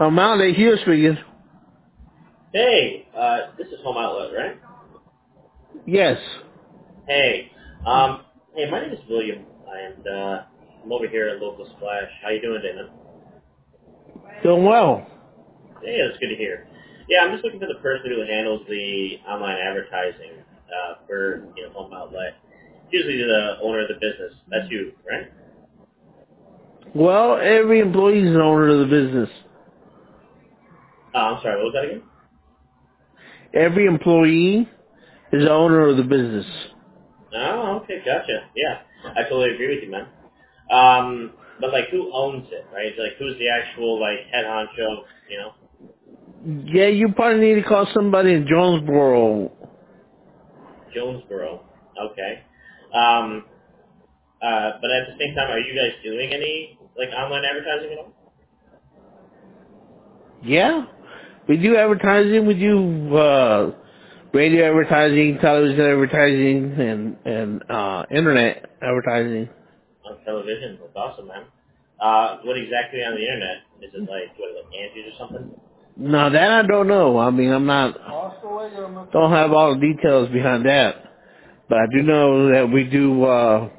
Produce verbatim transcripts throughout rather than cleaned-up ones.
Home Outlet here speaking. Hey, uh, this is Home Outlet, right? Yes. Hey, um, hey, my name is William, and uh, I'm over here at Local Splash. How you doing, Dana? Doing well. Hey, that's good to hear. Yeah, I'm just looking for the person who handles the online advertising uh, for you know Home Outlet. Usually the owner of the business. That's you, right? Well, every employee is an owner of the business. Oh, I'm sorry. What was that again? Every employee is the owner of the business. Oh, okay, gotcha. Yeah, I totally agree with you, man. Um, but like, who owns it, right? Like, who's the actual like head honcho? You know? Yeah, you probably need to call somebody in Jonesboro. Jonesboro. Okay. Um, uh, but at the same time, are you guys doing any like online advertising at all? Yeah. We do advertising. We do uh, radio advertising, television advertising, and and uh, internet advertising. On television? That's awesome, man. Uh, what exactly on the internet? Is it like what, like Angie's or something? Now that I don't know. I mean, I'm not. Don't have all the details behind that, but I do know that we do uh,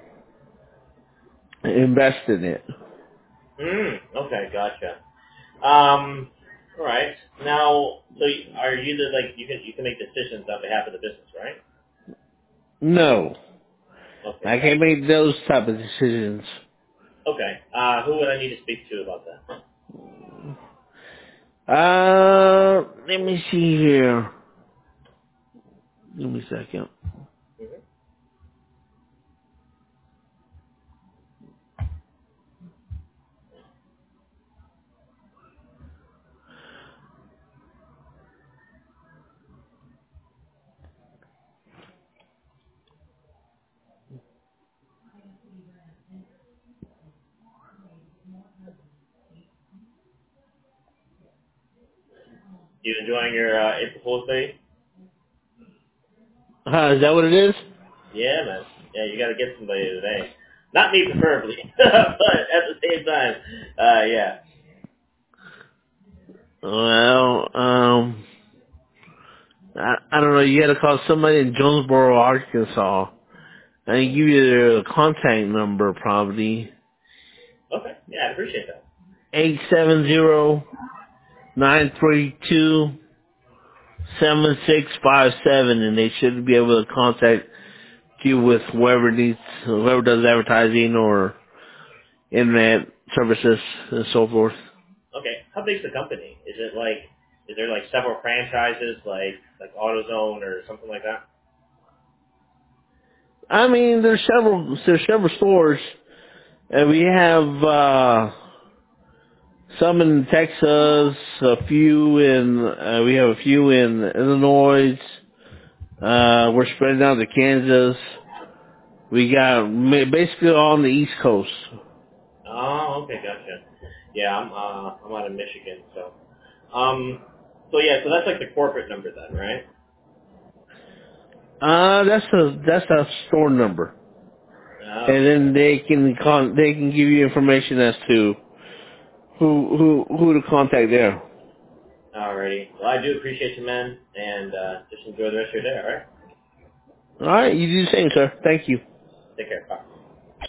invest in it. Hmm. Okay, gotcha. Um. All right. Now, so y- are you the like you can you can make decisions on behalf of the business, right? No, Okay, I can't gotcha. make those type of decisions. Okay. Uh, who would I need to speak to about that? Uh, let me see here. Give me a second. Hmm. You enjoying your uh, April Fool's Day? Uh, is that what it is? Yeah, man. Yeah, you got to get somebody today. Not me, preferably, but at the same time, uh, yeah. Well, um, I, I don't know. You got to call somebody in Jonesboro, Arkansas. I can give you their contact number, probably Okay, yeah, I appreciate that. eight seven zero nine three two seven six five seven, and they should be able to contact you with whoever needs, whoever does advertising or internet services and so forth. Okay, how big's the company? Is it like, is there like several franchises, like like AutoZone or something like that? I mean, there's several, there's several stores, and we have uh some in Texas, a few in, uh, we have a few in Illinois. Uh, we're spreading out to Kansas. We got ma- basically on the East Coast. Oh, okay, gotcha. Yeah, I'm uh, I'm out of Michigan, so um, so yeah, so that's like the corporate number then, right? Uh, that's a that's a store number, Oh, and then they can con they can give you information as to who who who to contact there. alrighty. Well, I do appreciate you, man, and uh, just enjoy the rest of your day. All right, All right, you do the same, sir. Thank you. take care. Bye.